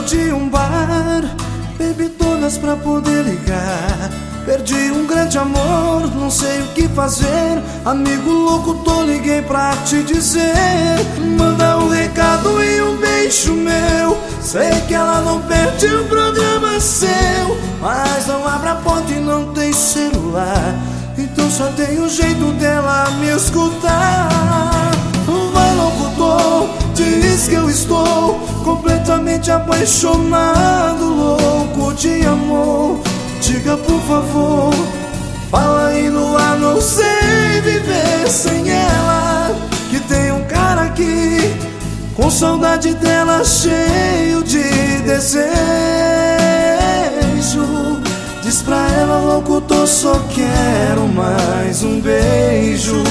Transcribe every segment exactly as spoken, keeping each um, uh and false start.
de um bar, bebi todas pra poder ligar. Perdi um grande amor, não sei o que fazer. Amigo louco, tô liguei pra te dizer. Manda um recado e um beijo meu. Sei que ela não perde o programa seu, mas não abre a porta e não tem celular. Então só tem um jeito dela me escutar. Vai locutor, diz que eu estou completamente apaixonado, louco de amor. Diga por favor, fala aí no ar, não sei viver sem ela. Que tem um cara aqui, com saudade dela, cheio de desejo. Diz pra ela, locutor, só quero mais um beijo.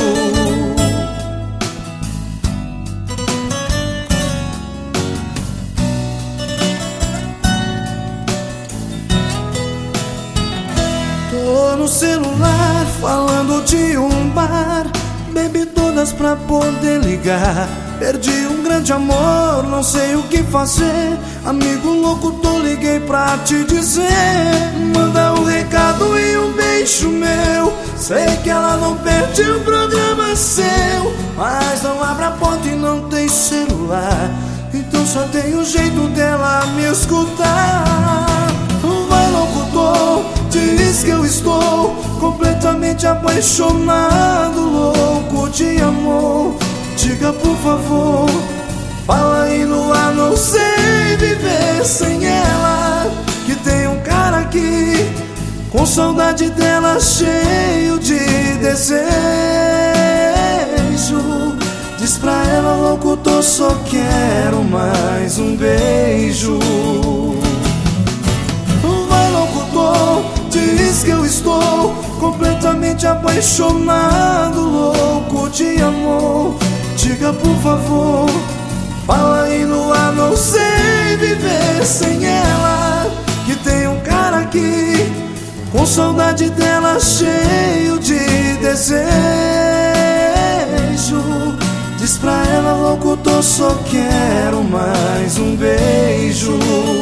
Tô no celular falando de um bar, bebi todas pra poder ligar. Perdi um grande amor, não sei o que fazer. Amigo louco, tô liguei pra te dizer. Manda um recado e um beijo meu. Sei que ela não perde o programa seu, mas não abre a porta e não tem celular. Então só tem um jeito dela me escutar. Vai locutor, diz que eu estou completamente apaixonado, louco de amor. Diga por favor, fala aí no ar, não sei viver sem ela. Que tem um cara aqui, com saudade dela, cheio de desejo. Diz pra ela, locutor, só quero mais um beijo. Diz que eu estou completamente apaixonado, louco de amor. Diga por favor, fala aí no ar, não sei viver sem ela. Que tem um cara aqui, com saudade dela, cheio de desejo. Diz pra ela, locutor, só quero mais um beijo.